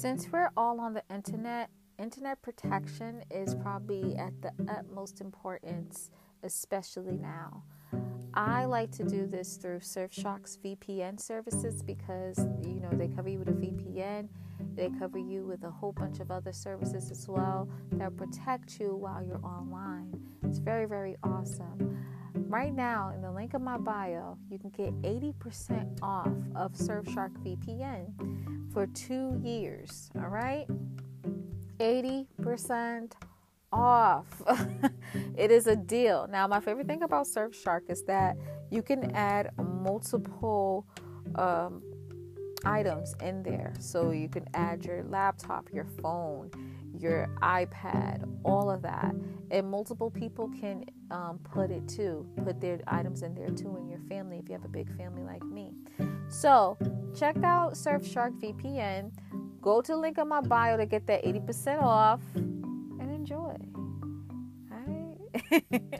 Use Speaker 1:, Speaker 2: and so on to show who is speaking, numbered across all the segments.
Speaker 1: Since we're all on the internet protection is probably at the utmost importance, especially now. I like to do this through Surfshark's VPN services because, they cover you with a VPN. They cover you with a whole bunch of other services as well that protect you while you're online. It's very, very awesome. Right now, in the link of my bio, you can get 80% off of Surfshark VPN for 2 years. All right? 80% off. It is a deal. Now, my favorite thing about Surfshark is that you can add multiple items in there. So you can add your laptop, your phone, your iPad, all of that. And multiple people can put their items in there too in your family if you have a big family like me. So check out Surfshark VPN. Go to the link in my bio to get that 80% off and enjoy. All right?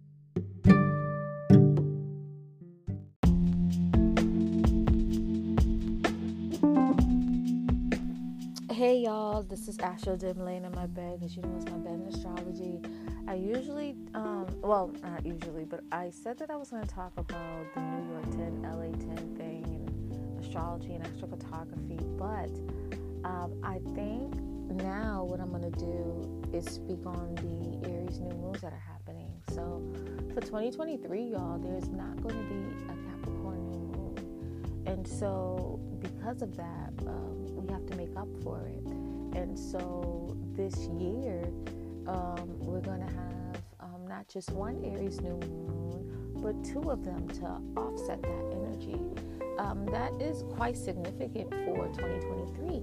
Speaker 1: Hey y'all, this is Astro Dim laying in my bed because it's my bed in astrology. I usually, not usually, but I said that I was going to talk about the New York 10, LA 10 thing and astrology and astrophotography, but I think now what I'm going to do is speak on the Aries new moons that are happening. So for 2023, y'all, there's not going to be a Capricorn new moon. And so because of that, we have to make up for it. And so this year, we're going to have not just one Aries new moon, but 2 of them to offset that energy. That is quite significant for 2023.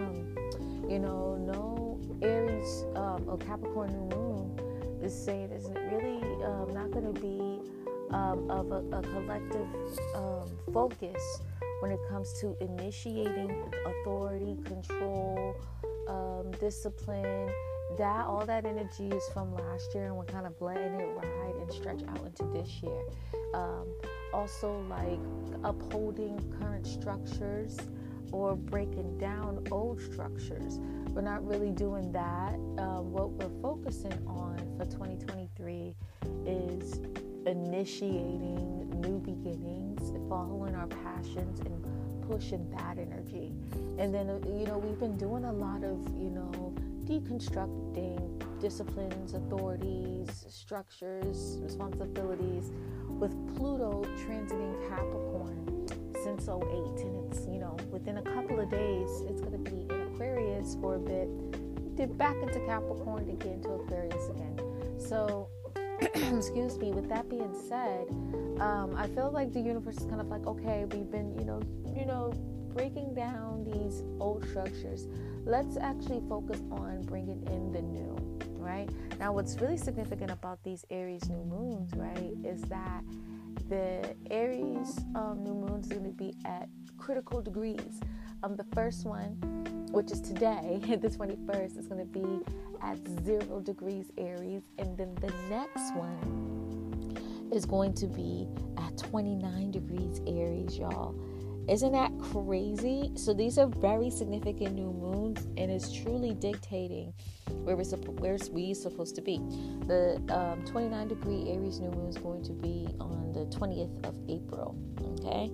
Speaker 1: No Aries or Capricorn new moon is saying isn't really not going to be of a collective focus when it comes to initiating authority, control, discipline. All that energy is from last year, and we're kind of letting it ride and stretch out into this year. Also, like upholding current structures or breaking down old structures. We're not really doing that. What we're focusing on for 2023 is initiating new beginnings, following our passions, and pushing that energy. And then, we've been doing a lot of, deconstructing disciplines, authorities, structures, responsibilities with Pluto transiting Capricorn since 08. And it's, within a couple of days, it's going to be in Aquarius for a bit, dip back into Capricorn to get into Aquarius again. So, excuse me, with that being said, I feel like the universe is kind of like, okay, we've been, breaking down these old structures. Let's actually focus on bringing in the new, right? Now, what's really significant about these Aries new moons, right, is that the Aries new moon is going to be at critical degrees. The first one, which is today, the 21st, is going to be at 0 degrees Aries. And then the next one is going to be at 29 degrees Aries, y'all. Isn't that crazy? So these are very significant new moons, and it's truly dictating where we're supposed to be. The 29 degree Aries new moon is going to be on the 20th of April. Okay.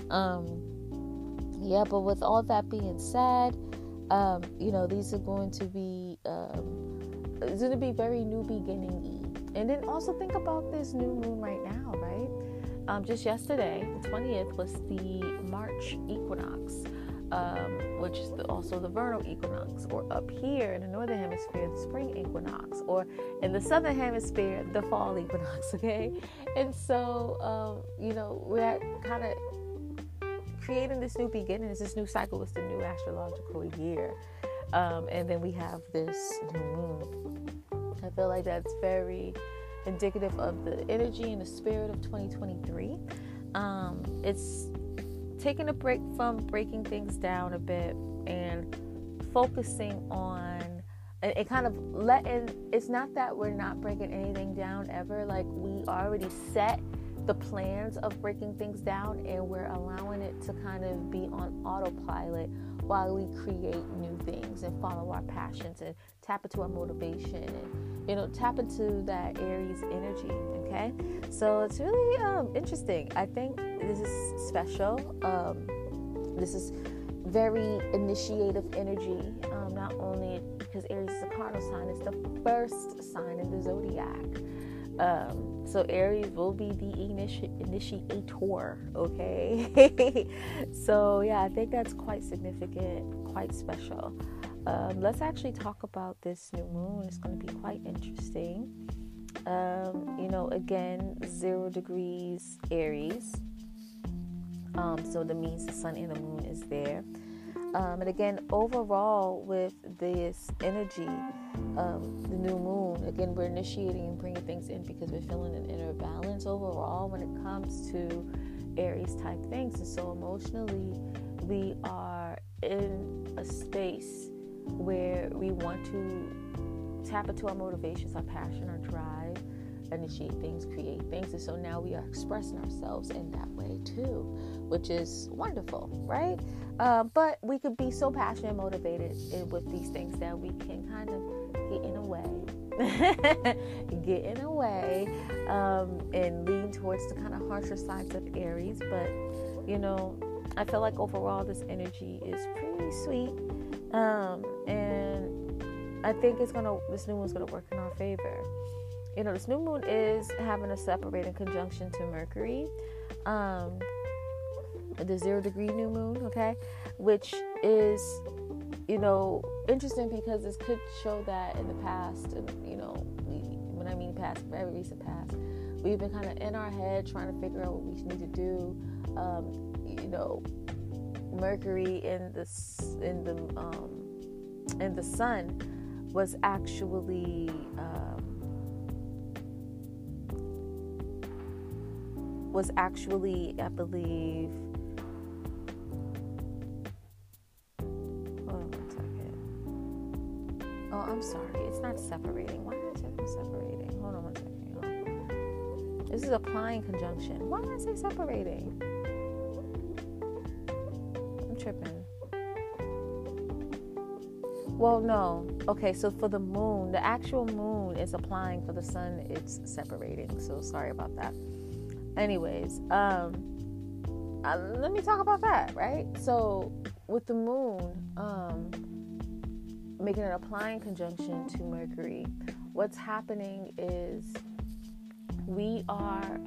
Speaker 1: But with all that being said, these are going to be it's going to be very new beginning-y. And then also think about this new moon right now, right? Just yesterday, the 20th, was the March equinox, which is also the vernal equinox, or up here in the northern hemisphere, the spring equinox, or in the southern hemisphere, the fall equinox, okay? And so, we're kind of creating this new beginning, this new cycle with the new astrological year. And then we have this new moon. I feel like that's very indicative of the energy and the spirit of 2023. It's taking a break from breaking things down a bit and focusing on and kind of it's not that we're not breaking anything down ever. Like, we already set the plans of breaking things down, and we're allowing it to kind of be on autopilot while we create new things and follow our passions and tap into our motivation and tap into that Aries energy. Okay, so it's really interesting. I think this is special. This is very initiative energy, not only because Aries is a cardinal sign, it's the first sign in the zodiac. So Aries will be the initiator, okay? So yeah, I think that's quite significant, quite special. Let's actually talk about this new moon. It's going to be quite interesting. Again, 0 degrees Aries. So that means the sun and the moon is there. And again, overall with this energy, the new moon, again, we're initiating and bringing things in because we're feeling an inner balance overall when it comes to Aries type things. And so emotionally, we are in a space where we want to tap into our motivations, our passion, our drive, initiate things, create things. And so now we are expressing ourselves in that way too, which is wonderful, right? But we could be so passionate and motivated with these things that we can kind of get in a way and lean towards the kind of harsher sides of Aries. But I feel like overall this energy is pretty sweet, and I think this new moon's gonna work in our favor. This new moon is having a separating conjunction to Mercury, the 0 degree new moon, okay, which is, interesting because this could show that in the past, when I mean past, very recent past, we've been kind of in our head trying to figure out what we need to do. Mercury in the sun was actually, I believe, hold on 1 second. Oh, I'm sorry, it's not separating. Why did I say it was separating? Hold on 1 second. This is applying conjunction. Why did I say separating? I'm tripping. Well, no. Okay, so for the moon, the actual moon is applying. For the sun, it's separating. So sorry about that. Anyways, let me talk about that, right? So with the moon making an applying conjunction to Mercury, what's happening is we are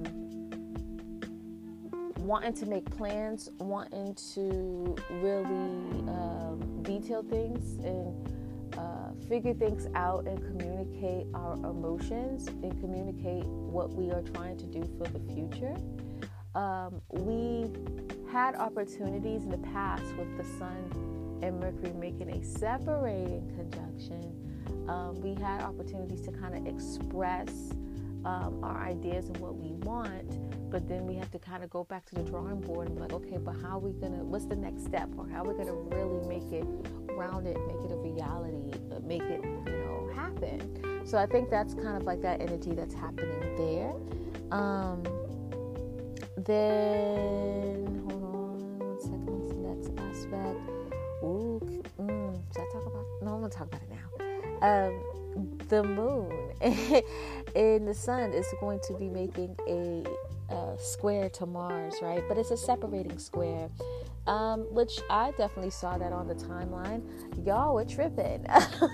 Speaker 1: wanting to make plans, wanting to really detail things and figure things out and communicate our emotions and communicate what we are trying to do for the future. We've had opportunities in the past with the sun and Mercury making a separating conjunction. We had opportunities to kind of express our ideas and what we want, but then we have to kind of go back to the drawing board and be like, okay, but how are we gonna, what's the next step, or how are we gonna really make it rounded, make it a reality, make it, happen. So I think that's kind of like that energy that's happening there. Then hold on 1 second, what's the next aspect? Should I talk about, no, I'm gonna talk about it now. The moon and the sun is going to be making a square to Mars, right? But it's a separating square, which I definitely saw that on the timeline. Y'all were tripping.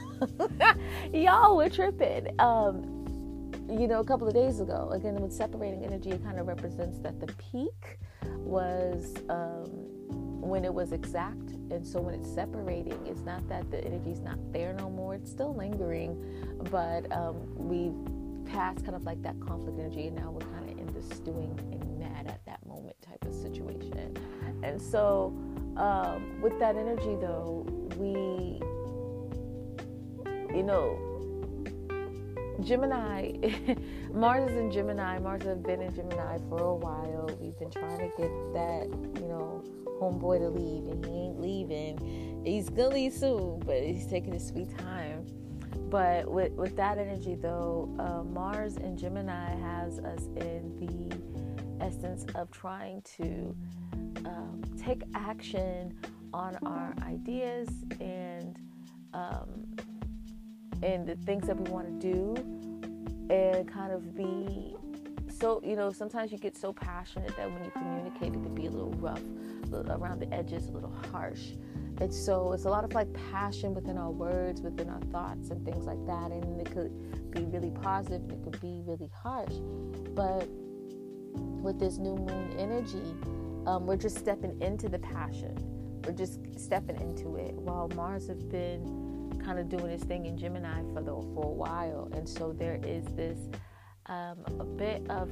Speaker 1: A couple of days ago, again, with separating energy, it kind of represents that the peak was when it was exact, and so when it's separating, it's not that the energy's not there no more, it's still lingering, but we've passed kind of like that conflict energy, and now we're kind of in the stewing and mad at that moment type of situation. And so with that energy though, we, Gemini, Mars is in Gemini. Mars has been in Gemini for a while. We've been trying to get that, homeboy to leave, and he ain't leaving. He's gonna leave soon, but he's taking his sweet time. But with that energy though, Mars in Gemini has us in the essence of trying to take action on our ideas and the things that we want to do, and kind of be so, sometimes you get so passionate that when you communicate, it could be a little rough, around the edges, a little harsh. And so it's a lot of like passion within our words, within our thoughts and things like that. And it could be really positive, and it could be really harsh. But with this new moon energy, we're just stepping into the passion. We're just stepping into it, while Mars has been kind of doing his thing in Gemini for a while. And so there is this a bit of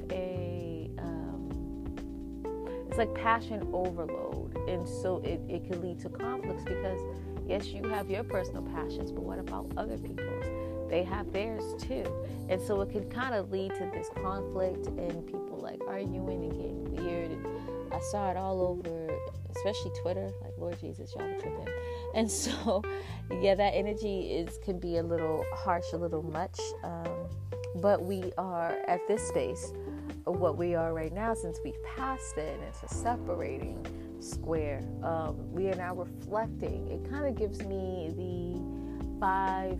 Speaker 1: it's like passion overload. And so it can lead to conflicts, because yes, you have your personal passions, but what about other people's? They have theirs too. And so it can kind of lead to this conflict, and people like arguing and getting weird. And I saw it all over, especially Twitter, like, Lord Jesus, y'all are tripping. And so, yeah, that energy can be a little harsh, a little much. But we are at this space of what we are right now, since we've passed it, and it's a separating square. We are now reflecting. It kind of gives me the Five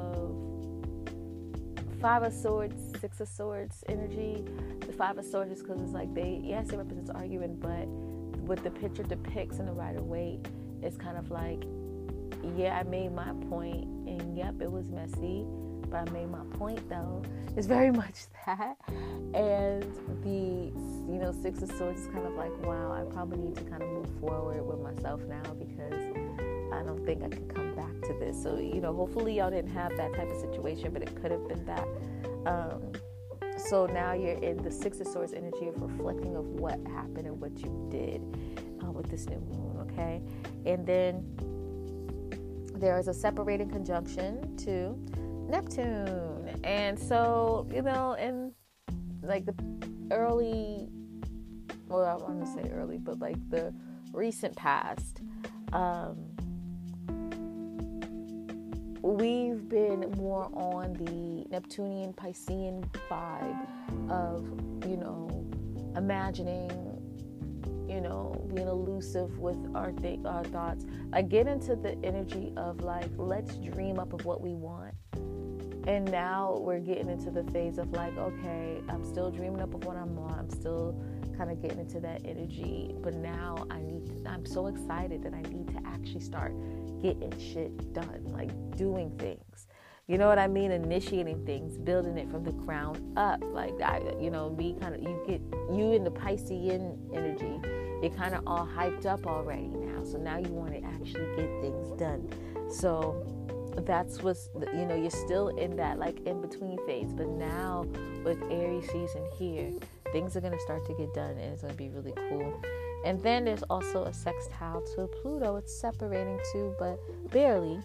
Speaker 1: of Swords, Six of Swords energy. The Five of Swords is because it's like it represents arguing, but what the picture depicts in the Rider-Waite, it's kind of like, yeah, I made my point, and yep, it was messy, but I made my point though. It's very much that. And the Six of Swords is kind of like, wow, I probably need to kind of move forward with myself now, because I don't think I can come back to this. So, hopefully y'all didn't have that type of situation, but it could have been that. So now you're in the Six of Swords energy of reflecting of what happened and what you did with this new moon, okay? And then there is a separating conjunction to Neptune. And so, in like the early, well, I want to say early, but like the recent past, we've been more on the Neptunian Piscean vibe of, imagining, being elusive with our thoughts. Like, get into the energy of like, let's dream up of what we want. And now we're getting into the phase of like, okay, I'm still dreaming up of what I want. I'm still kind of getting into that energy. But now I'm so excited that I need to actually start getting shit done, like doing things. You know what I mean? Initiating things, building it from the ground up. Like, you in the Piscean energy, you're kind of all hyped up already now. So now you want to actually get things done. So that's what's, you're still in that like in between phase. But now with Aries season here, things are going to start to get done, and it's going to be really cool. And then there's also a sextile to Pluto. It's separating too, but barely.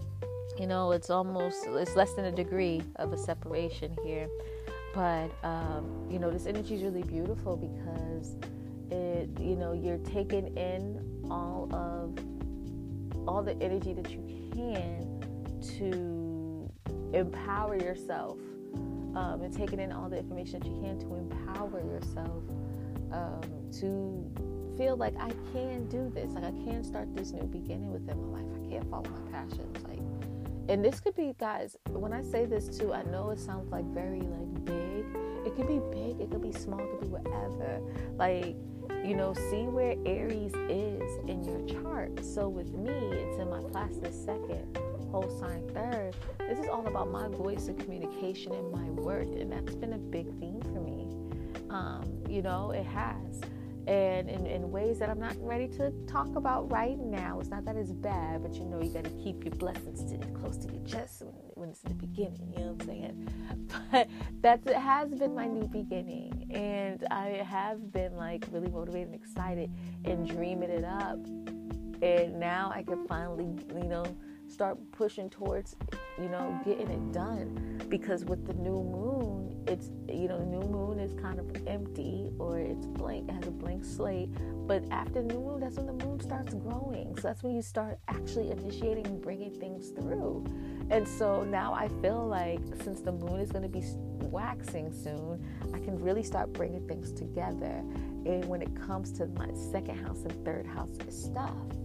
Speaker 1: It's less than a degree of a separation here. But, this energy is really beautiful, because you're taking in all the energy that you can to empower yourself, and taking in all the information that you can to empower yourself, to feel like I can do this, like I can start this new beginning within my life. I can't follow my passions, and this could be, guys, when I say this too, I know it sounds like very like big. It could be big, it could be small, it could be whatever. Like, see where Aries is in your chart. So with me, it's in my Plastic second, whole sign third. This is all about my voice and communication and my worth, and that's been a big theme for me. It has. And in ways that I'm not ready to talk about right now. It's not that it's bad, but you got to keep your blessings close to your chest when it's in the beginning, you know what I'm saying? But it has been my new beginning, and I have been like really motivated and excited and dreaming it up. And now I can finally, start pushing towards, getting it done. Because with the new moon, it's, the new moon is kind of empty, or it's blank, it has a blank slate. But after the new moon, that's when the moon starts growing. So that's when you start actually initiating and bringing things through. And so now I feel like, since the moon is going to be waxing soon, I can really start bringing things together. And when it comes to my second house and third house stuff,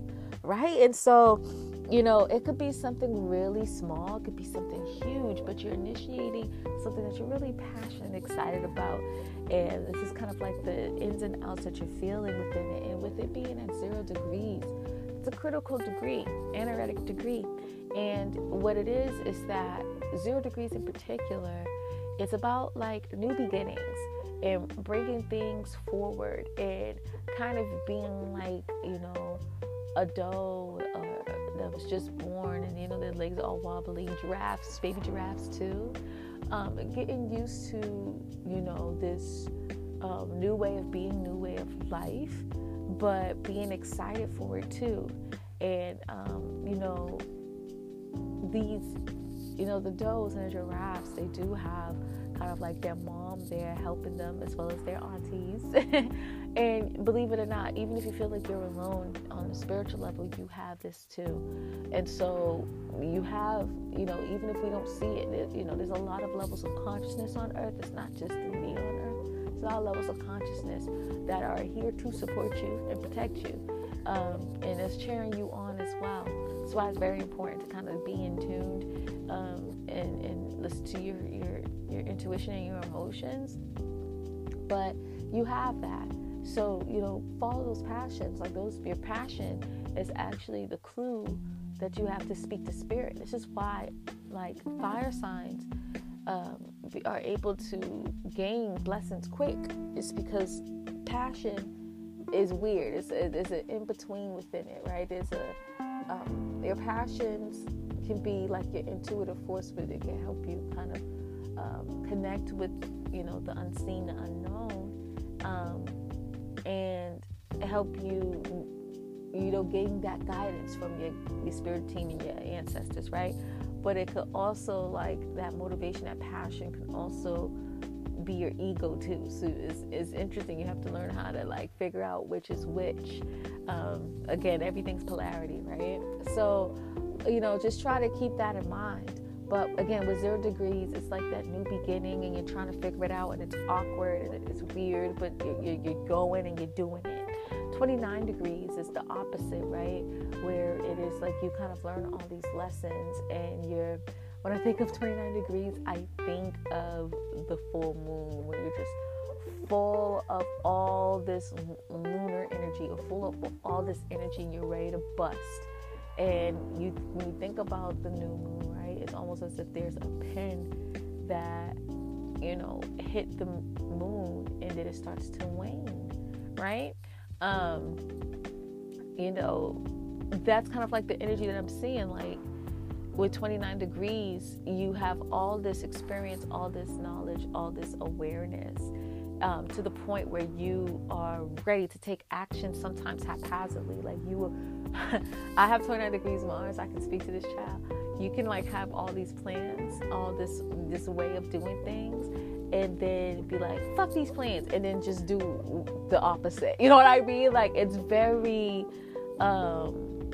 Speaker 1: right? And so, you know, it could be something really small, it could be something huge, but you're initiating something that you're really passionate and excited about. And this is kind of like the ins and outs that you're feeling within it. And with it being at 0 degrees, it's a critical degree, anaretic degree. And what it is that 0 degrees in particular, it's about like new beginnings and bringing things forward and kind of being like, you know, a doe that was just born, and you know their legs are all wobbly. Giraffes, baby giraffes too. Getting used to, you know, this new way of being, new way of life, but being excited for it too. And you know, these, you know, the does and the giraffes, they do have kind of like their mom there helping them, as well as their aunties. And believe it or not, even if you feel like you're alone on the spiritual level, you have this too. And so you have, you know, even if we don't see it, you know, there's a lot of levels of consciousness on earth. It's not just the me on earth. There's a lot of levels of consciousness that are here to support you and protect you, and is cheering you on as well. That's why it's very important to kind of be in tune, and listen to your intuition and your emotions. But you have that. So, you know, follow those passions. Like your passion is actually the clue that you have to speak to spirit. This is why, like, fire signs are able to gain blessings quick. It's because passion is weird. There's an in-between within it, right? There's your passions can be like your intuitive force, but it can help you kind of connect with, you know, the unseen, the unknown, and help you, you know, gain that guidance from your spirit team and your ancestors, right? But it could also, like, that motivation, that passion can also be your ego too. So it's interesting. You have to learn how to, like, figure out which is which. Again, everything's polarity, right? So, you know, just try to keep that in mind. But again, with 0 degrees, it's like that new beginning, and you're trying to figure it out, and it's awkward and it's weird, but you're going and you're doing it. 29 degrees is the opposite, right? Where it is like you kind of learn all these lessons, and when I think of 29 degrees, I think of the full moon, where you're just full of all this lunar energy, or full of all this energy, and you're ready to bust. And when you think about the new moon, right, it's almost as if there's a pin that, you know, hit the moon, and then it starts to wane, right? You know, that's kind of like the energy that I'm seeing. Like, with 29 degrees, you have all this experience, all this knowledge, all this awareness, to the point where you are ready to take action, sometimes haphazardly. Like, I have 29 degrees Mars. I can speak to this child. You can, like, have all these plans, all this way of doing things, and then be like, fuck these plans, and then just do the opposite. You know what I mean? Like, it's very, oh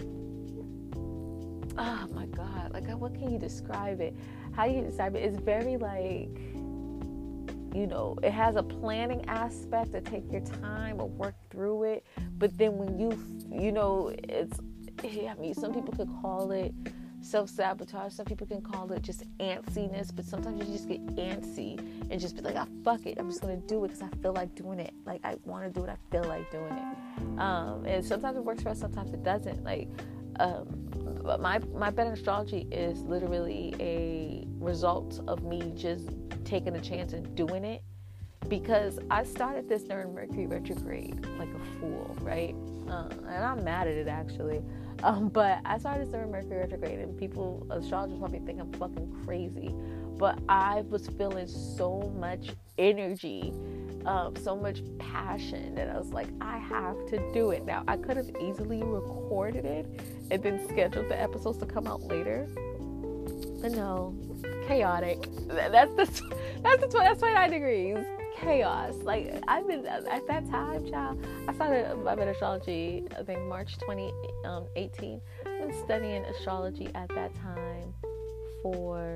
Speaker 1: my God, like, what can you describe it? How do you describe it? It's very, like, you know, it has a planning aspect to take your time or work through it. But then when you know, I mean, some people could call it self-sabotage. Some people can call it just antsiness. But sometimes you just get antsy and just be like, fuck it. I'm just going to do it because I feel like doing it. Like, I want to do it. I feel like doing it. And sometimes it works for us. Sometimes it doesn't. Like, but my bet in astrology is literally a result of me just taking a chance and doing it, because I started this during Mercury retrograde like a fool, right? And I'm mad at it, actually. But I started this during Mercury retrograde, and astrologers probably think I'm fucking crazy, but I was feeling so much energy, so much passion, that I was like, I have to do it. Now, I could have easily recorded it and then scheduled the episodes to come out later, but no, chaotic. That's 29 degrees. Chaos. Like, I've been at that time, child. I started my astrology, I think March 2018. I've been studying astrology at that time for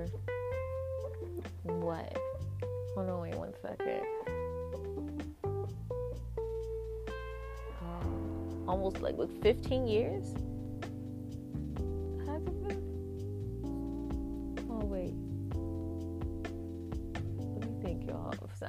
Speaker 1: what? Hold on, wait 1 second. Almost like 15 years.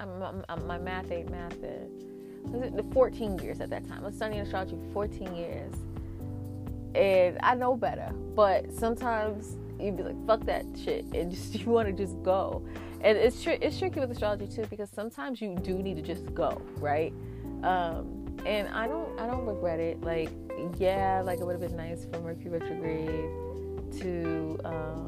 Speaker 1: my math ain't mathing. Was it the 14 years at that time? I was studying astrology for 14 years. And I know better. But sometimes you'd be like, fuck that shit. And just you want to just go. And it's tricky with astrology too, because sometimes you do need to just go, right? And I don't regret it. Like, yeah, like it would have been nice for Mercury retrograde to,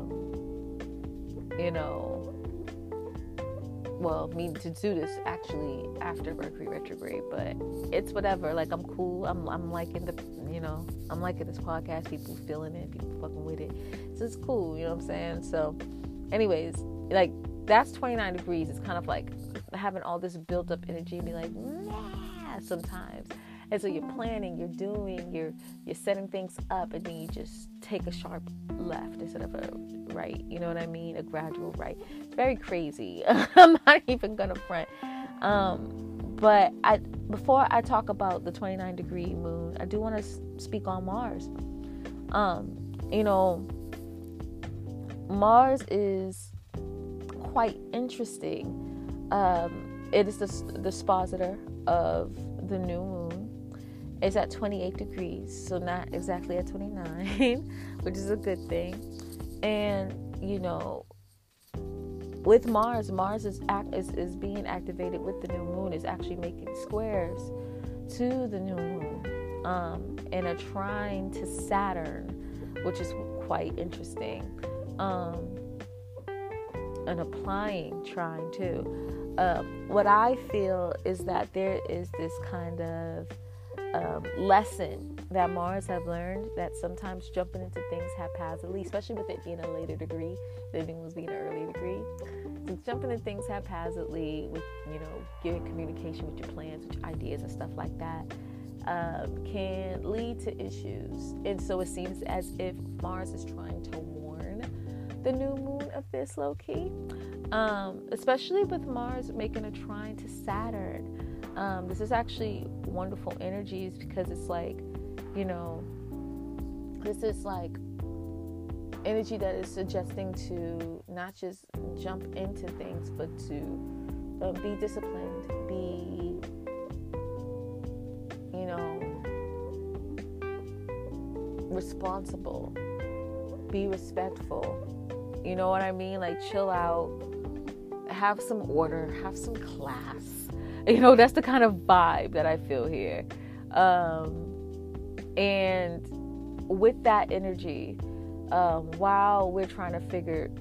Speaker 1: me to do this actually after Mercury retrograde, but it's whatever. Like, I'm cool. I'm liking I'm liking this podcast. People feeling it. People fucking with it. So it's cool. You know what I'm saying? So, anyways, like that's 29 degrees. It's kind of like having all this built up energy and be like, nah, sometimes. And so you're planning, you're doing, you're setting things up, and then you just take a sharp left instead of a right. You know what I mean? A gradual right. It's very crazy. I'm not even gonna front. But before I talk about the 29 degree moon, I do want to speak on Mars. Mars is quite interesting. It is the dispositor of the new moon. It's at 28 degrees, so not exactly at 29, which is a good thing. And, with Mars is being activated with the new moon. Is actually making squares to the new moon, and a trine to Saturn, which is quite interesting. An applying trine too. What I feel is that there is this kind of lesson that Mars have learned, that sometimes jumping into things haphazardly, especially with it being a later degree, the new one's being an early degree, so jumping into things haphazardly with giving communication with your plans, with your ideas and stuff like that, can lead to issues. And so it seems as if Mars is trying to warn the new moon of this, low key, especially with Mars making a trine to Saturn. This is actually wonderful energies, because it's like, this is like energy that is suggesting to not just jump into things, but to be disciplined, be, responsible, be respectful. You know what I mean? Like, chill out, have some order, have some class. That's the kind of vibe that I feel here. And with that energy, while you're trying to figure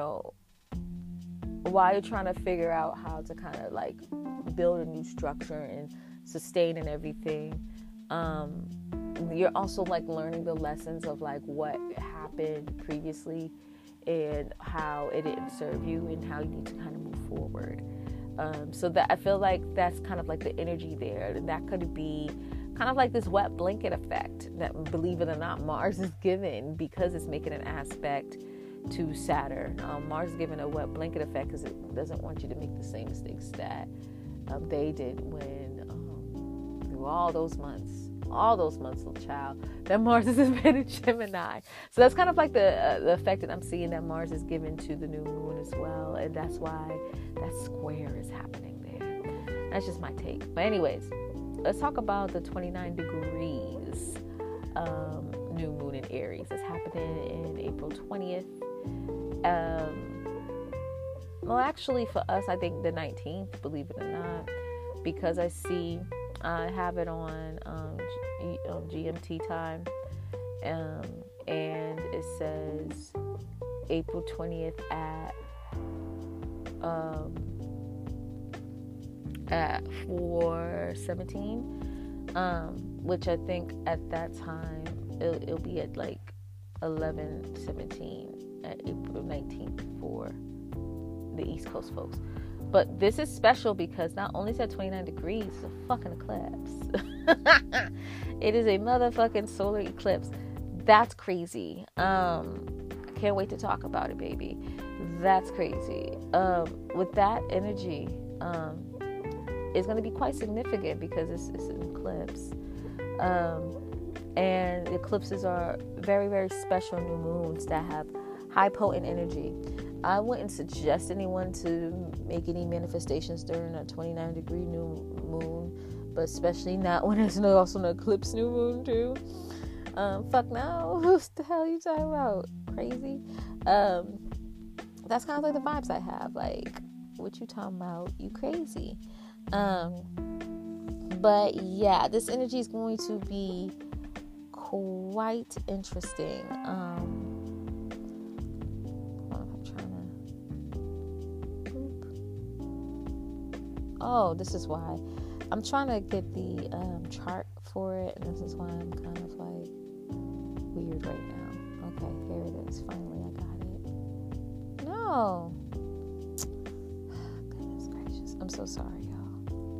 Speaker 1: out how to kind of like build a new structure and sustain and everything, you're also like learning the lessons of like what happened previously and how it didn't serve you and how you need to kind of move forward. So that I feel like that's kind of like the energy there, and that could be kind of like this wet blanket effect that, believe it or not, Mars is given because it's making an aspect to Saturn. Mars is giving a wet blanket effect because it doesn't want you to make the same mistakes that they did when through all those months, little child, that Mars has been in Gemini. So that's kind of like the effect that I'm seeing that Mars is given to the new moon as well, and that's why that square is happening there. That's just my take. But anyways, let's talk about the 29 degrees new moon in Aries. It's happening in April 20th. Well, actually, for us, I think the 19th, believe it or not, because I see I have it on GMT time, and it says April 20th at 4:17, which I think at that time it'll be at like 11:17 at April 19th for the East Coast folks. But this is special because not only is it 29 degrees, it's a fucking eclipse. It is a motherfucking solar eclipse. That's crazy. I can't wait to talk about it, baby. That's crazy. With that energy, it's going to be quite significant because it's an eclipse. And eclipses are very, very special new moons that have high potent energy. I wouldn't suggest anyone to make any manifestations during a 29-degree new moon, but especially not when there's also an eclipse new moon too. Fuck no. What the hell are you talking about? Crazy. That's kind of like the vibes I have. Like, what you talking about? You crazy. But yeah, this energy is going to be quite interesting. Oh, this is why I'm trying to get the chart for it, and this is why I'm kind of like weird right now. Okay, here it is. Finally, I got it. No. Goodness gracious. I'm so sorry, y'all.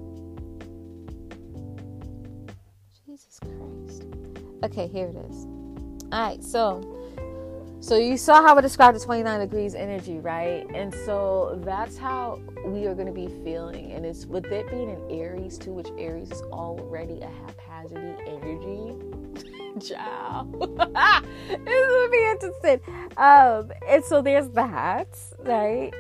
Speaker 1: Jesus Christ. Okay, here it is. Alright, so you saw how I described the 29 degrees energy, right? And so that's how we are going to be feeling. And it's with it being an Aries too, which Aries is already a haphazard energy. Ciao. This would be interesting. And so there's that, right?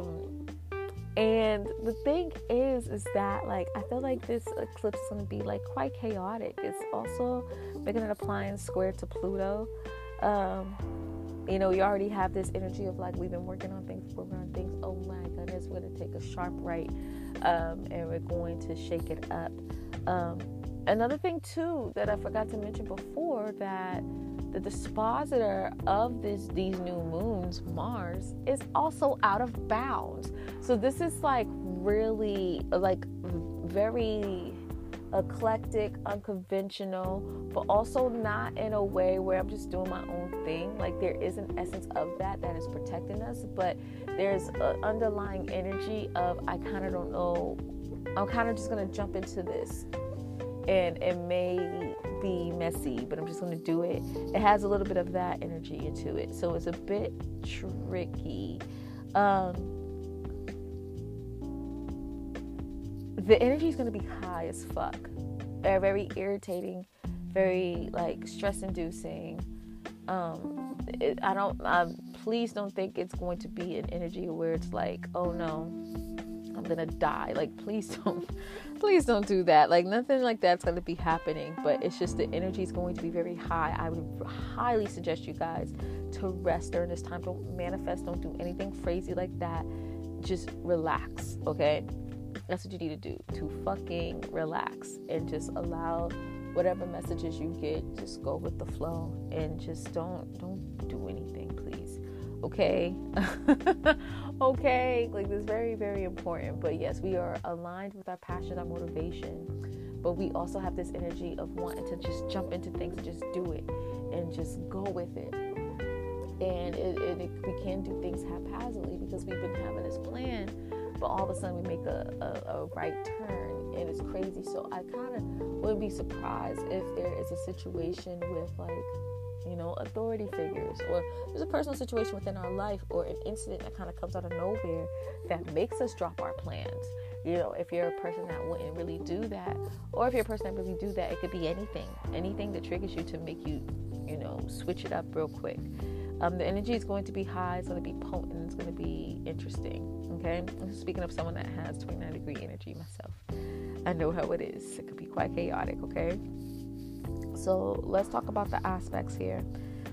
Speaker 1: And the thing is that, like, I feel like this eclipse is going to be like quite chaotic. It's also making an applying square to Pluto. You know, we already have this energy of like, we've been working on things. Oh my goodness, we're going to take a sharp right, and we're going to shake it up. Another thing too that I forgot to mention before, that the dispositor of these new moons, Mars, is also out of bounds. So this is like really like very eclectic, unconventional, but also not in a way where I'm just doing my own thing. Like, there is an essence of that is protecting us, but there's an underlying energy of, I kind of don't know, I'm kind of just going to jump into this, and it may be messy, but I'm just going to do it. It has a little bit of that energy into it, so it's a bit tricky. The energy is going to be high as fuck. Very irritating, very like stress-inducing. Please don't think it's going to be an energy where it's like, oh no, I'm gonna die. Like, please don't do that. Like, nothing like that's going to be happening. But it's just the energy is going to be very high. I would highly suggest you guys to rest during this time. Don't manifest. Don't do anything crazy like that. Just relax, okay? That's what you need to do, to fucking relax and just allow whatever messages you get, just go with the flow, and just don't do anything, please. Okay? Okay? Like, this is very, very important. But yes, we are aligned with our passion, our motivation, but we also have this energy of wanting to just jump into things and just do it and just go with it. And we can't do things haphazardly because we've been having this plan, but all of a sudden we make a right turn, and it's crazy. So I kind of wouldn't be surprised if there is a situation with, like, you know, authority figures, or there's a personal situation within our life, or an incident that kind of comes out of nowhere that makes us drop our plans. You know, if you're a person that wouldn't really do that, or if you're a person that really do that, it could be anything that triggers you to make you, you know, switch it up real quick. The energy is going to be high, it's going to be potent, it's going to be interesting, okay? I'm speaking of someone that has 29-degree energy myself. I know how it is. It could be quite chaotic, okay? So let's talk about the aspects here.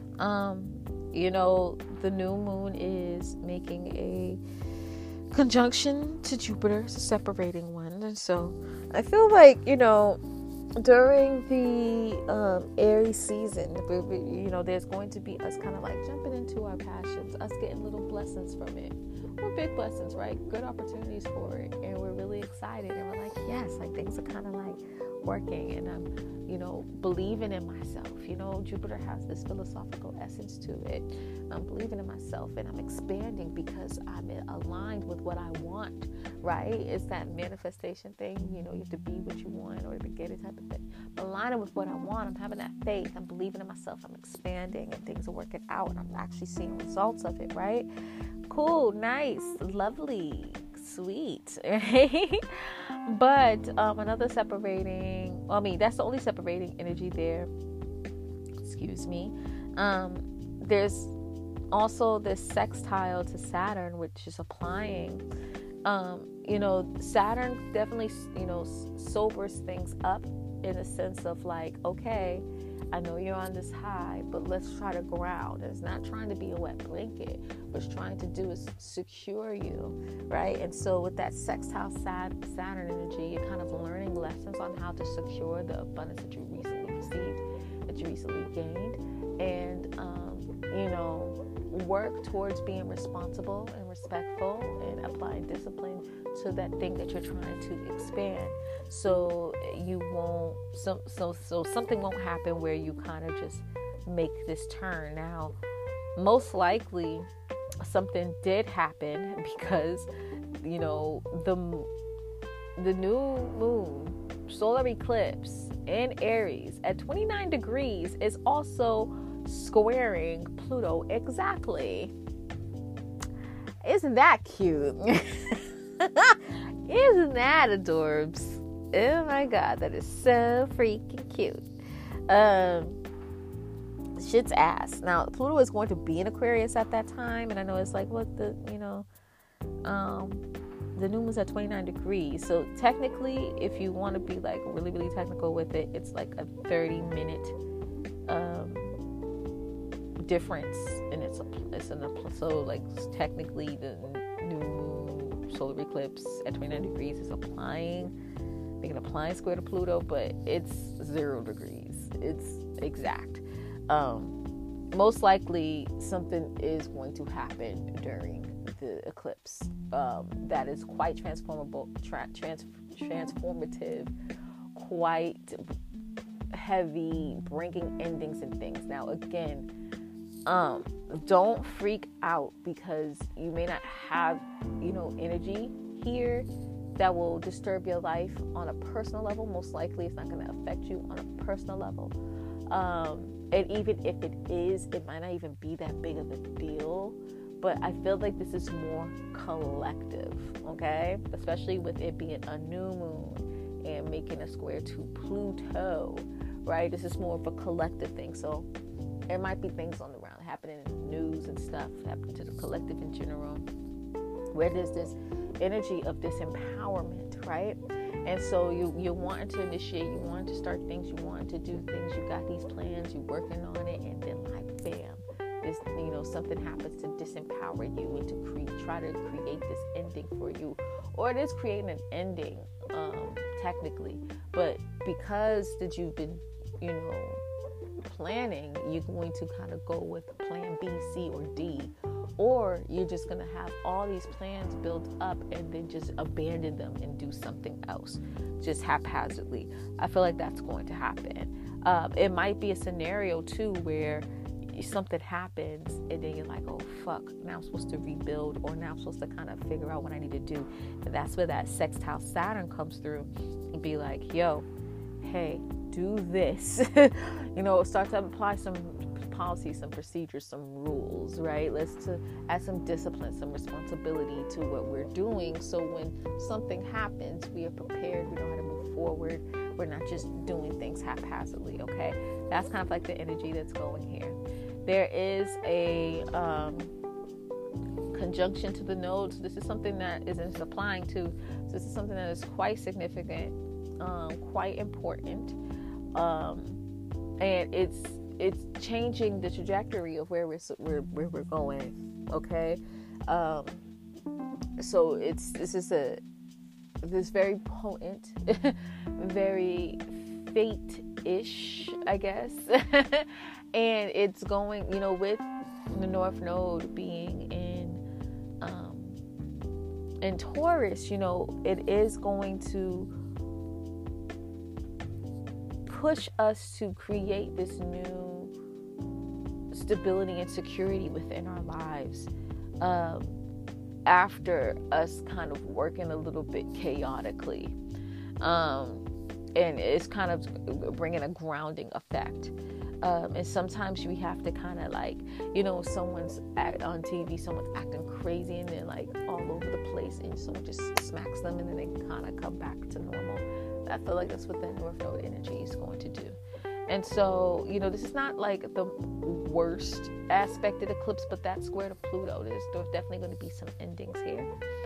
Speaker 1: You know, the new moon is making a conjunction to Jupiter. It's a separating one. And so I feel like, you know, during the Aries season, you know, there's going to be us kind of like jumping into our passions, us getting little blessings from it, or big blessings, right? Good opportunities for it, and we're really excited, and we're like, yes, like things are kind of like working, and I'm, you know, believing in myself. You know, Jupiter has this philosophical essence to it. I'm believing in myself, and I'm expanding because I'm aligned with what I want, right? It's that manifestation thing. You know, you have to be what you want in order to get it, type of thing. I'm aligning with what I want. I'm having that faith. I'm believing in myself. I'm expanding, and things are working out, and I'm actually seeing results of it, right? Cool, nice, lovely, sweet, right? But another separating, well, I mean, that's the only separating energy there. Excuse me. There's Also, this sextile to Saturn, which is applying, Saturn definitely, sobers things up in a sense of like, okay, I know you're on this high, but let's try to ground. It's not trying to be a wet blanket. What it's trying to do is secure you, right? And so with that sextile Saturn energy, you're kind of learning lessons on how to secure the abundance that you recently received, that you recently gained, and, work towards being responsible and respectful and applying discipline to that thing that you're trying to expand. So you won't, so something won't happen where you kind of just make this turn. Now, most likely something did happen because, the new moon solar eclipse in Aries at 29 degrees is also squaring Pluto exactly. Isn't that cute? Isn't that adorbs? Oh my God, that is so freaking cute. Shit's ass. Now, Pluto is going to be in Aquarius at that time, and I know it's like, what the new moon's at 29 degrees. So technically, if you want to be like really, really technical with it, it's like a 30-minute difference, and so like technically the new moon solar eclipse at 29 degrees is making an applying square to Pluto, but it's 0 degrees. It's exact. Most likely something is going to happen during the eclipse that is quite transformative, quite heavy, bringing endings and things. Now again, don't freak out because you may not have, energy here that will disturb your life on a personal level. Most likely it's not going to affect you on a personal level. And even if it is, it might not even be that big of a deal. But I feel like this is more collective, okay? Especially with it being a new moon and making a square to Pluto, right? This is more of a collective thing. So there might be things on the ground happening in the news and stuff, happening to the collective in general, where there's this energy of disempowerment, right? And so you're wanting to initiate, you want to start things, you want to do things, you got these plans, you're working on it, and then like, bam, this, something happens to disempower you and to try to create this ending for you. Or it is creating an ending, technically. But because that you've been, planning, you're going to kind of go with plan B, C, or D. Or you're just going to have all these plans built up and then just abandon them and do something else, just haphazardly. I feel like that's going to happen. It might be a scenario, too, where something happens and then you're like, oh, fuck, now I'm supposed to rebuild, or now I'm supposed to kind of figure out what I need to do. And that's where that sextile Saturn comes through and be like, yo, hey, do this. Start to apply some policies, some procedures, some rules, right? Let's add some discipline, some responsibility to what we're doing, so when something happens, we are prepared, we know how to move forward, we're not just doing things haphazardly, okay? That's kind of like the energy that's going here. There is a conjunction to the nodes. This is something that is applying to, so this is something that is quite significant, quite important, and it's changing the trajectory of where we're going. Okay, so this is very potent, very fate-ish, I guess, and it's going, with the North Node being in Taurus, it is going to push us to create this new stability and security within our lives, after us kind of working a little bit chaotically, and it's kind of bringing a grounding effect. And sometimes we have to kind of like, someone's on TV, someone's acting crazy and they're like all over the place, and someone just smacks them and then they kind of come back to normal. I feel like that's what that North Node energy is going to do. And so, this is not like the worst aspect of the eclipse, but that's square to Pluto. There's definitely going to be some endings here.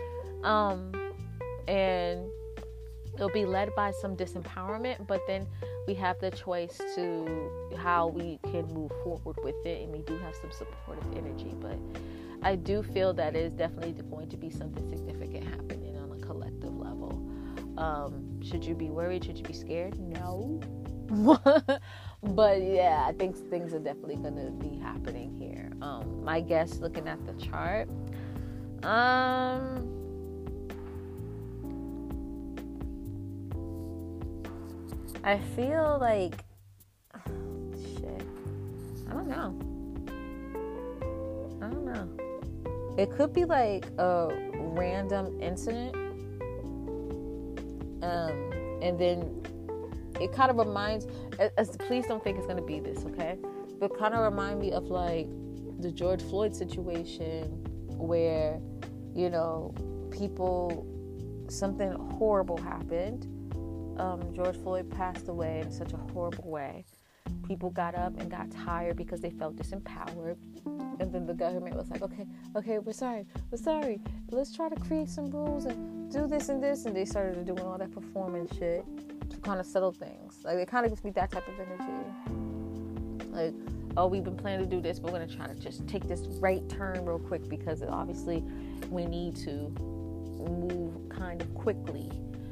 Speaker 1: And it'll be led by some disempowerment, but then we have the choice to how we can move forward with it, and we do have some supportive energy. But I do feel that it is definitely going to be something significant happening on a collective level. Should you be worried? Should you be scared? No. But yeah, I think things are definitely going to be happening here. My guess, looking at the chart, I feel like, shit, I don't know. It could be like a random incident, and then it kind of reminds, please don't think it's going to be this, okay? But kind of remind me of like the George Floyd situation where, you know, something horrible happened. George Floyd passed away in such a horrible way. People got up and got tired because they felt disempowered. And then the government was like, okay, we're sorry. Let's try to create some rules and do this and this. And they started doing all that performance shit to kind of settle things. Like, it kind of gives me that type of energy. Like, oh, we've been planning to do this, but we're going to try to just take this right turn real quick because obviously we need to move kind of quickly.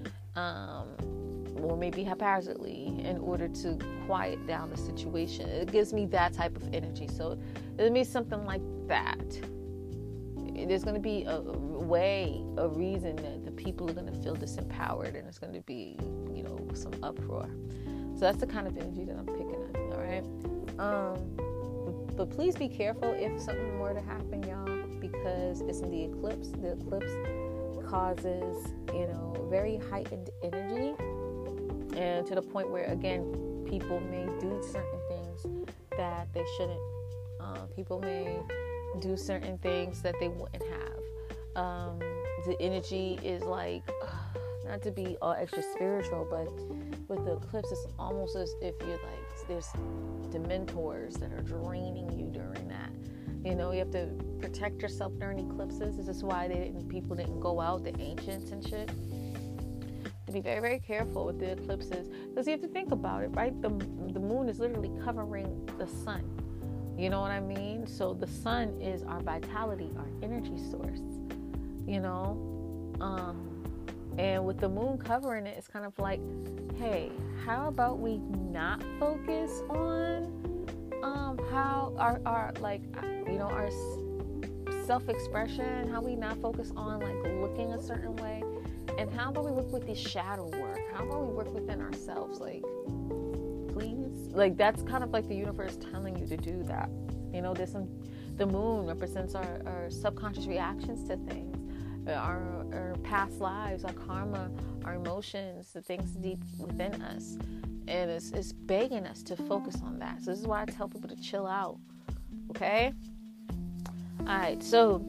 Speaker 1: Or maybe haphazardly in order to quiet down the situation. It gives me that type of energy. So it'll be something like that. There's going to be a reason that the people are going to feel disempowered, and it's going to be, you know, some uproar. So that's the kind of energy that I'm picking up. All right. But please be careful if something were to happen, y'all, because it's in the eclipse. The eclipse causes, you know, very heightened energy. And to the point where, again, people may do certain things that they shouldn't. People may do certain things that they wouldn't have. The energy is like, not to be all extra spiritual, but with the eclipse, it's almost as if you're like, there's dementors that are draining you during that. You know, you have to protect yourself during eclipses. This is why people didn't go out, the ancients and shit. To be very, very careful with the eclipses, because you have to think about it, right? The moon is literally covering the sun. You know what I mean? So the sun is our vitality, our energy source. You know, and with the moon covering it, it's kind of like, hey, how about we not focus on how our like, you know, our self-expression, how we not focus on like looking a certain way. And how about we work with this shadow work? How about we work within ourselves? Like, please? Like, that's kind of like the universe telling you to do that. You know, the moon represents our subconscious reactions to things, our past lives, our karma, our emotions, the things deep within us. And it's begging us to focus on that. So this is why I tell people to chill out. Okay? All right. So,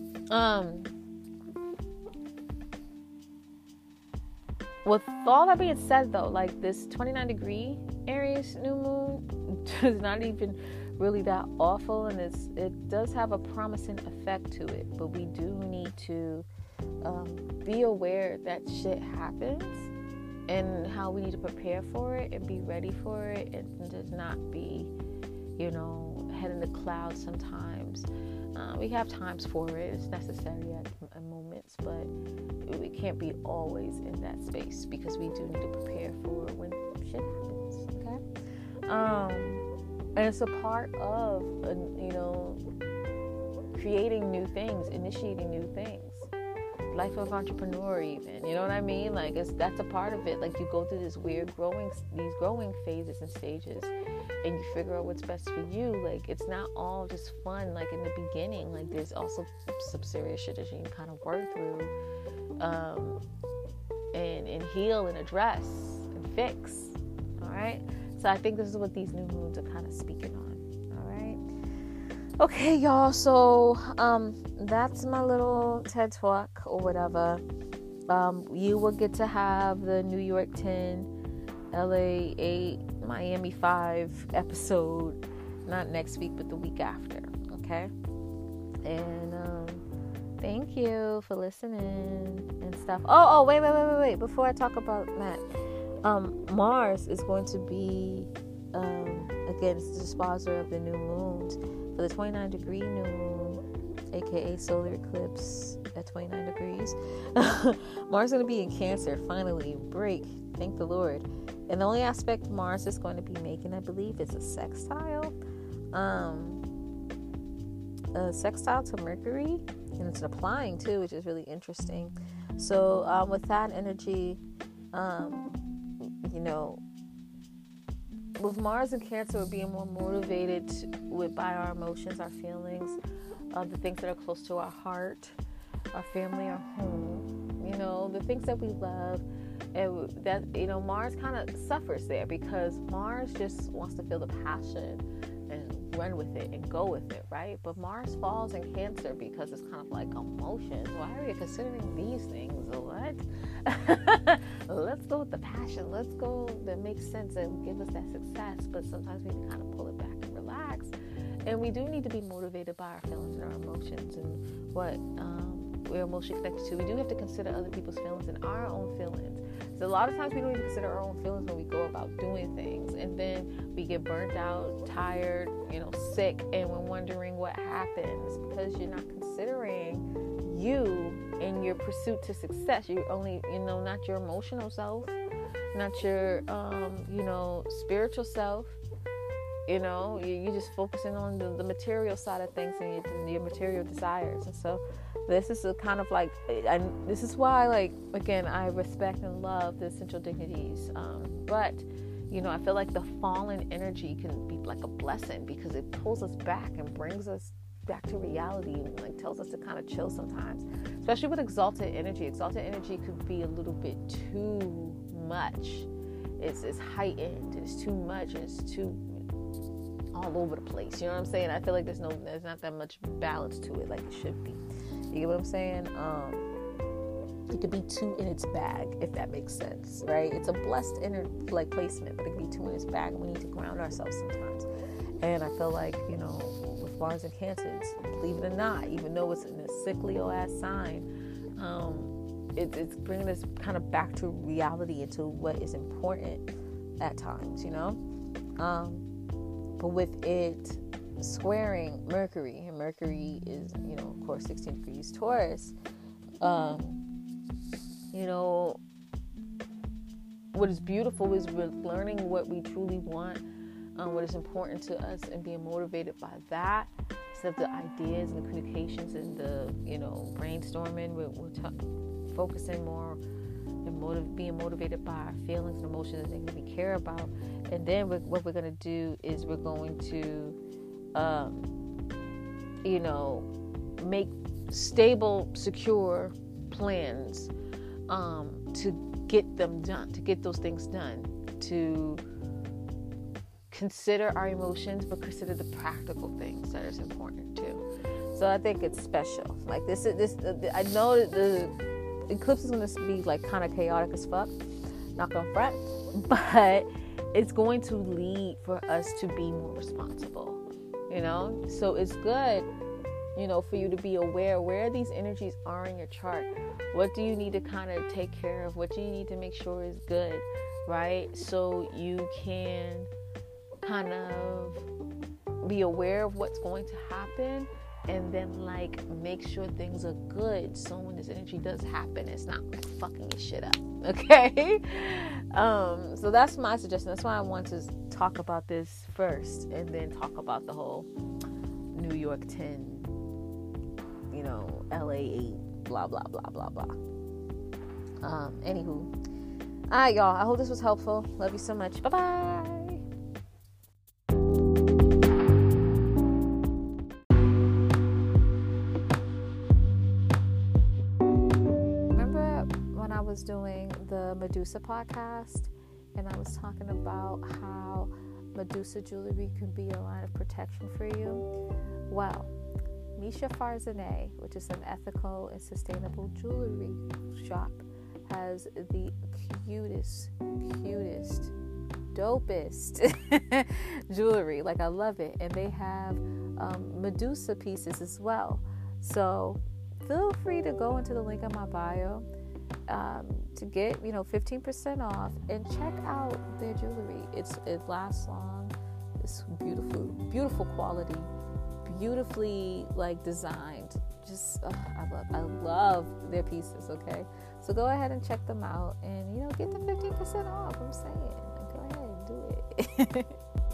Speaker 1: with all that being said, though, like this 29-degree Aries new moon is not even really that awful, and it does have a promising effect to it. But we do need to be aware that shit happens, and how we need to prepare for it and be ready for it, and just not be, you know, head in the clouds sometimes. We have times for it. It's necessary at moments, but we can't be always in that space, because we do need to prepare for when shit happens, okay? And it's a part of, you know, creating new things, initiating new things. Life of entrepreneur, even, you know what I mean? Like, that's a part of it. Like, you go through these growing phases and stages, and you figure out what's best for you. Like, it's not all just fun, like, in the beginning. Like, there's also some serious shit that you can kind of work through, and heal and address and fix. All right? So I think this is what these new moons are kind of speaking on. All right? Okay, y'all. So, that's my little TED Talk or whatever. You will get to have the New York 10, LA 8, Miami 5 episode not next week, but the week after. Okay. And thank you for listening and stuff. Oh, wait. Before I talk about that, Mars is going to be, again, it's the disposer of the new moons. For the 29-degree new moon, aka solar eclipse at 29 degrees, Mars is going to be in Cancer. Finally, break. Thank the Lord. And the only aspect Mars is going to be making, I believe, is a sextile. A sextile to Mercury, and it's applying too, which is really interesting. So with that energy, with Mars and Cancer, we're being more motivated by our emotions, our feelings, the things that are close to our heart, our family, our home, the things that we love. And that, Mars kind of suffers there because Mars just wants to feel the passion and run with it and go with it, right? But Mars falls in Cancer because it's kind of like emotions. Why are you considering these things? What? Let's go with the passion. Let's go that makes sense and give us that success. But sometimes we need to kind of pull it back and relax. And we do need to be motivated by our feelings and our emotions and what we're emotionally connected to. We do have to consider other people's feelings and our own feelings. So a lot of times we don't even consider our own feelings when we go about doing things, and then we get burnt out, tired, sick, and we're wondering what happens because you're not considering you in your pursuit to success. You're only, not your emotional self, not your, spiritual self. You're just focusing on the material side of things and your material desires. And so this is a kind of like, this is why, again, I respect and love the essential dignities. But, I feel like the fallen energy can be like a blessing because it pulls us back and brings us back to reality and tells us to kind of chill sometimes, especially with exalted energy. Exalted energy could be a little bit too much. It's heightened, it's too much, and it's too all over the place. You know what I'm saying? I feel like there's not that much balance to it like it should be. You get what I'm saying? It could be too in its bag, if that makes sense, right? It's a blessed inner placement, but it can be too in its bag. We need to ground ourselves sometimes. And I feel like, with Mars and Cancer, believe it or not, even though it's in a sickly-ass sign, it's bringing us kind of back to reality, into what is important at times, But with it squaring Mercury, and Mercury is, of course, 16 degrees Taurus, what is beautiful is we're learning what we truly want, what is important to us, and being motivated by that instead of the ideas and the communications and the, brainstorming. We're focusing more and being motivated by our feelings and emotions and things that we care about. And then what we're going to do is we're going to, make stable, secure plans to get them done, to get those things done, to consider our emotions, but consider the practical things that is important too. So I think it's special. Like this. I know that the eclipse is going to be kind of chaotic as fuck. Not gonna front, but it's going to lead for us to be more responsible. So it's good, for you to be aware where these energies are in your chart. What do you need to kind of take care of? What do you need to make sure is good, right? So you can kind of be aware of what's going to happen, and then make sure things are good, so when this energy does happen, it's not fucking your shit up. Okay. So that's my suggestion. That's why I want to talk about this first, and then talk about the whole New York 10, LA 8, blah blah blah blah blah. Anywho, all right, y'all, I hope this was helpful. Love you so much. Bye bye. Was doing the Medusa podcast, and I was talking about how Medusa jewelry can be a line of protection for you. Well, Misha Farzaneh, which is an ethical and sustainable jewelry shop, has the cutest dopest jewelry. Like, I love it. And they have Medusa pieces as well. So feel free to go into the link in my bio to get 15% off and check out their jewelry. It lasts long. It's beautiful quality, beautifully like designed. Just I love their pieces. Okay, so go ahead and check them out and get the 15% off. I'm saying, go ahead, do it.